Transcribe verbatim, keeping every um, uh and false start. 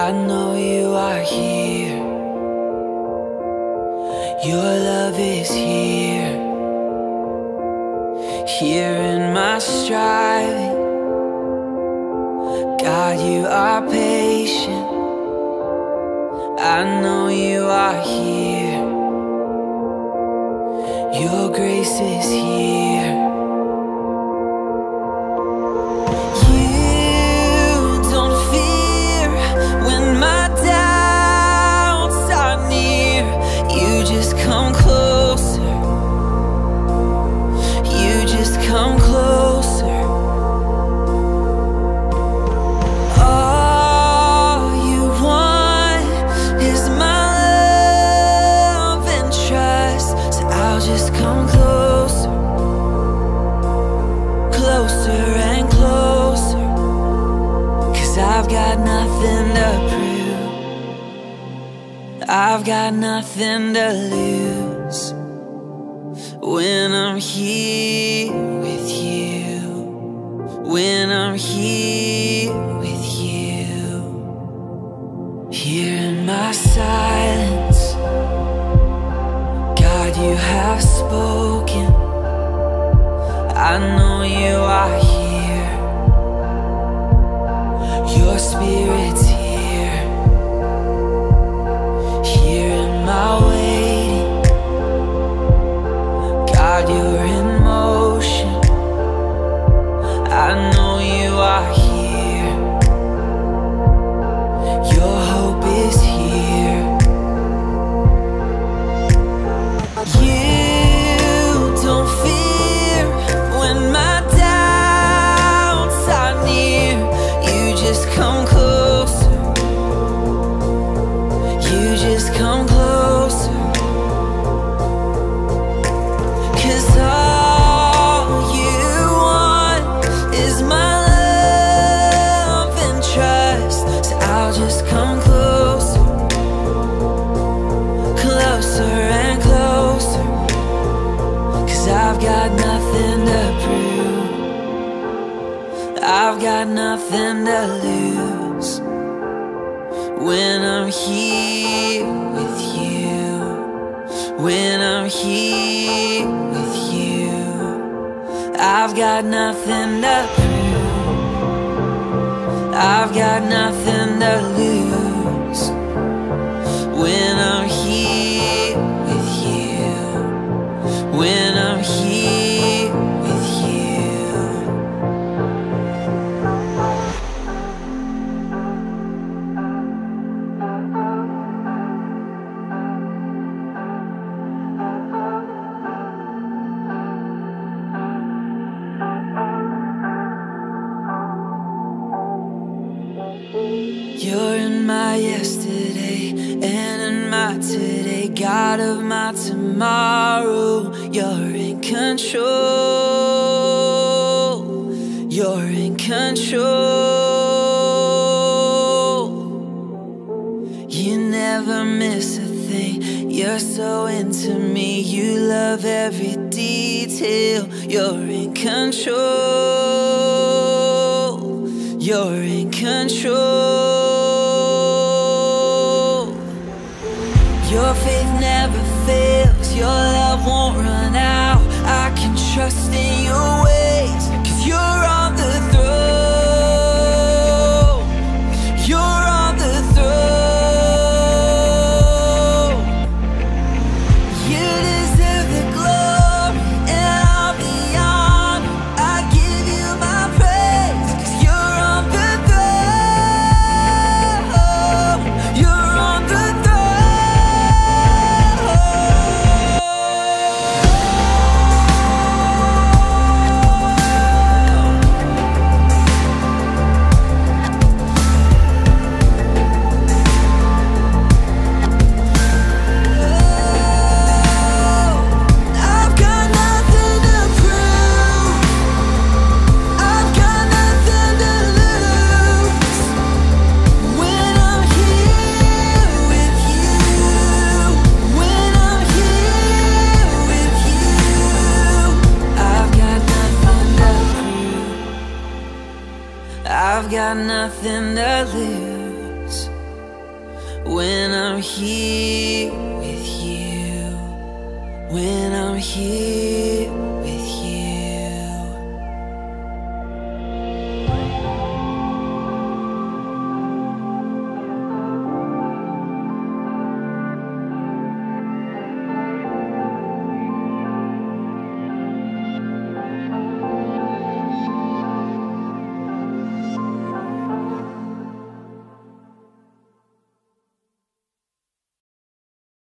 I know you are here. Your love is here. Here in my striving, God, you are patient. I know you are here. Your grace is here. You don't fear when my doubts are near. You just come closer. You just come closer. All you want is my love and trust. So I'll just come closer, closer and closer. 'Cause I've got nothing to prove. I've got nothing to lose when I'm here with you. When I'm here with you. Here in my silence, God, you have spoken. I know you are here. Your spirit's here. Here in my waiting, God, you're in motion. I know you are here. Your hope is here. You don't fear when my doubts are near. You just come closer. You just come closer. 'Cause all you want is my love and trust. So I'll just come closer, closer and closer. 'Cause I've got nothing to prove. I've got nothing to lose when I'm here with you. When I'm here with you, I've got nothing to prove. I've got nothing to lose when I'm here with you. When I'm here with you. You're in my yesterday and in my today, God of my tomorrow. You're in control. You're in control. You never miss a thing. You're so into me. You love every detail. You're in control. You're in control. Your faith never fails. Your love won't run out. I can trust in your ways. 'Cause you're on the throne. You're on the throne. You deserve the glory and all the honor. I give you my praise. 'Cause you're on the throne. You're on the throne. I've got nothing to prove. I've got nothing to lose when I'm here with you. When I'm here with you, I've got nothing to prove. I've got nothing to lose when I'm here with you, when I'm here